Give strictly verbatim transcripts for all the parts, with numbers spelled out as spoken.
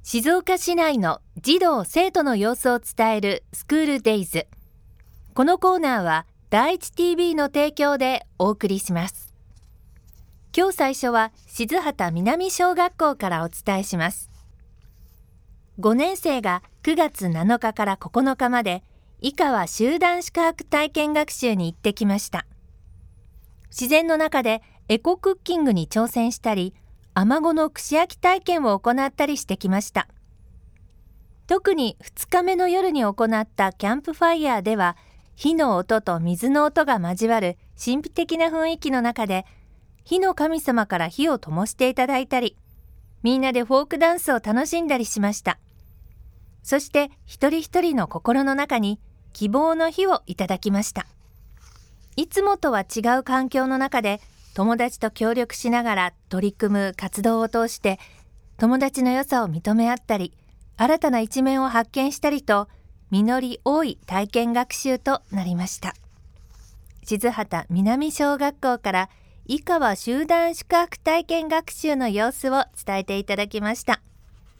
静岡市内の児童生徒の様子を伝えるスクールデイズ。このコーナーは第一 ティービー の提供でお送りします。今日最初は静畑南小学校からお伝えします。ごねん生がくがつなのかからここのかまで井川集団宿泊体験学習に行ってきました。自然の中でエコクッキングに挑戦したり、アマゴの串焼き体験を行ったりしてきました。特にふつかめの夜に行ったキャンプファイヤーでは、火の音と水の音が交わる神秘的な雰囲気の中で、火の神様から火を灯していただいたり、みんなでフォークダンスを楽しんだりしました。そして一人一人の心の中に希望の火をいただきました。いつもとは違う環境の中で、友達と協力しながら取り組む活動を通して友達の良さを認め合ったり、新たな一面を発見したりと実り多い体験学習となりました。静畑南小学校から井川集団宿泊体験学習の様子を伝えていただきました。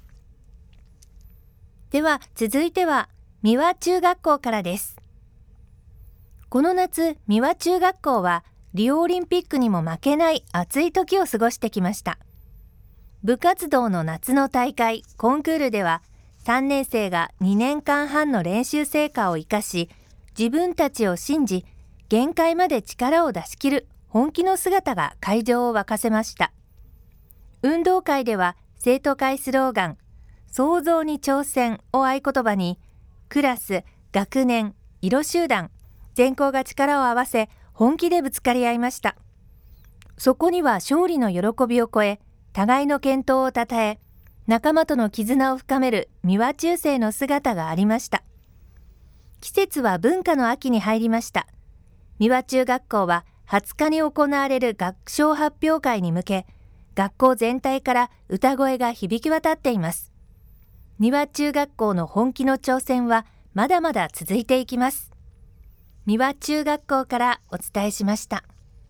では続いては三輪中学校からです。この夏、三輪中学校はリオオリンピックにも負けない熱い時を過ごしてきました。部活動の夏の大会、コンクールでは、さんねん生がにねんかんはんの練習成果を生かし、自分たちを信じ、限界まで力を出し切る本気の姿が会場を沸かせました。運動会では、生徒会スローガン、創造に挑戦を合言葉に、クラス、学年、色集団、全校が力を合わせ、本気でぶつかり合いました。そこには勝利の喜びを超え、互いの健闘をたたえ、仲間との絆を深める三輪中生の姿がありました。季節は文化の秋に入りました。三輪中学校ははつかに行われる学章発表会に向け、学校全体から歌声が響き渡っています。三輪中学校の本気の挑戦はまだまだ続いていきます。三輪中学校からお伝えしました。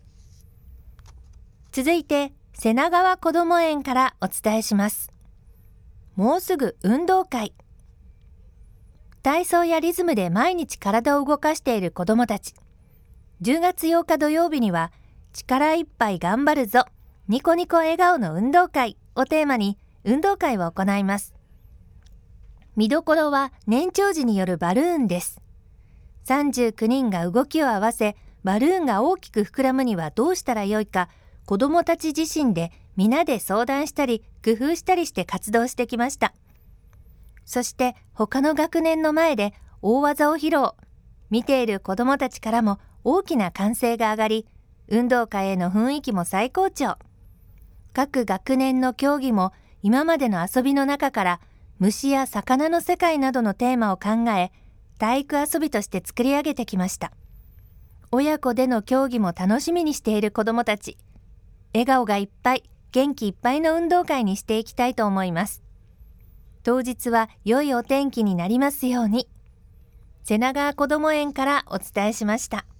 続いて瀬名川こども園からお伝えします。もうすぐ運動会。体操やリズムで毎日体を動かしている子どもたち。じゅうがつようか土曜日には力いっぱい頑張るぞニコニコ笑顔の運動会をテーマに運動会を行います。見どころは年長児によるバルーンです。さんじゅうきゅうにんが動きを合わせ、バルーンが大きく膨らむにはどうしたらよいか、子どもたち自身で皆で相談したり、工夫したりして活動してきました。そして他の学年の前で大技を披露。見ている子どもたちからも大きな歓声が上がり、運動会への雰囲気も最高潮。各学年の競技も今までの遊びの中から虫や魚の世界などのテーマを考え、体育遊びとして作り上げてきました。親子での競技も楽しみにしている子どもたち。笑顔がいっぱい、元気いっぱいの運動会にしていきたいと思います。当日は良いお天気になりますように。瀬名川こども園からお伝えしました。